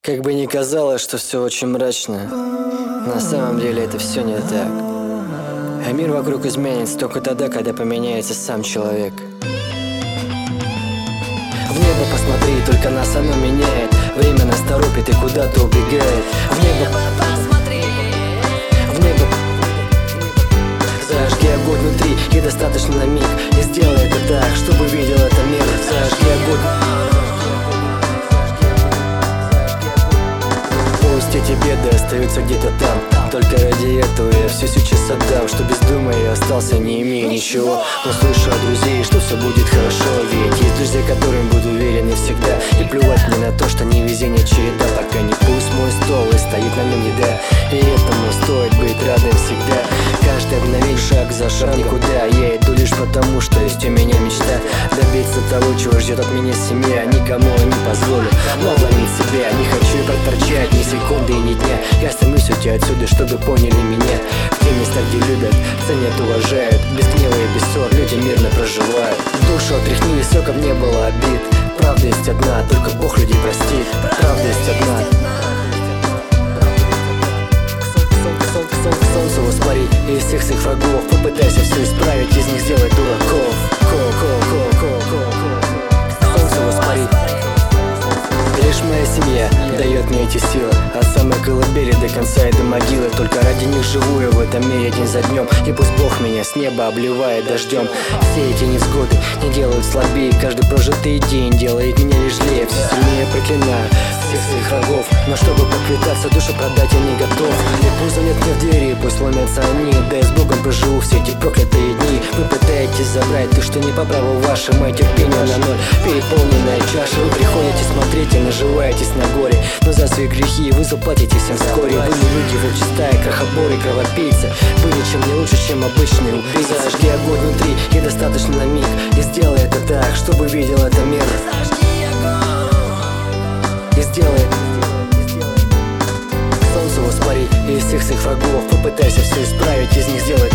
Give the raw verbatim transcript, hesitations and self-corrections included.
Как бы ни казалось, что все очень мрачно, на самом деле это все не так. А мир вокруг изменится только тогда, когда поменяется сам человек. В небо посмотри, только нас оно меняет. Время нас торопит и куда-то убегает. В небо посмотри, в небо. Зажги огонь внутри, и достаточно на миг. И сделай это так, чтобы видел это мир. Зажги огонь. Пусть эти беды остаются где-то там. Только ради этого я все сейчас отдам. Что без дома я остался, не имея ничего. Но слышу от друзей, что все будет хорошо. Ведь есть друзья, которым буду верен навсегда. И плевать мне на то, что не везение череда. Пока не пусть мой стол и стоит на нем еда. И этому стоит быть радым всегда. Каждый мгновение, шаг за шаг, никуда. Я иду лишь потому, что есть у меня мечта. Добиться того, чего ждет от меня семья. Никому не позволю надломить себя. Не хочу проторчать ни секунды и ни дня. Я стремлюсь уйти отсюда, чтобы поняли меня. В те места, где любят, ценят, уважают. Без гнева и без ссор люди мирно проживают. Душу отряхни, соков не было обид. Правда есть одна, только Бог людей простит. Правда есть одна. К солнцу воспари из всех своих врагов. Попытайся все исправить, из них сделать дураков. К солнцу воспари. Лишь моя семья дает мне эти силы. От самой колыбели до конца и до могилы. Только ради них живу я в этом мире день за днем. И пусть Бог меня с неба обливает дождем. Все эти невзгоды не делают слабее. Каждый прожитый день делает меня лишь злее. Все сильнее проклинаю всех своих врагов. Но чтобы поквитаться, душу продать я не готов. И пусть звонят мне в двери, пусть ломятся они. Да я с Богом проживу все эти проклятые дни. Вы пытаетесь забрать то, что не по праву ваше. Мое терпение на ноль, переполненная чаша. Вы приходите смотреть и наживаетесь на горе. Но за свои грехи вы заплатите всем вскоре. Вы не люди, волчья стая, крохоборы, кровопийцы. Вы ничем не лучше, чем обычные убийцы. Зажги огонь внутри, и достаточно на миг. И сделай это так, чтобы видел это мир. И сделай к солнцу воспари из всех своих врагов. Попытайся все исправить, из них сделать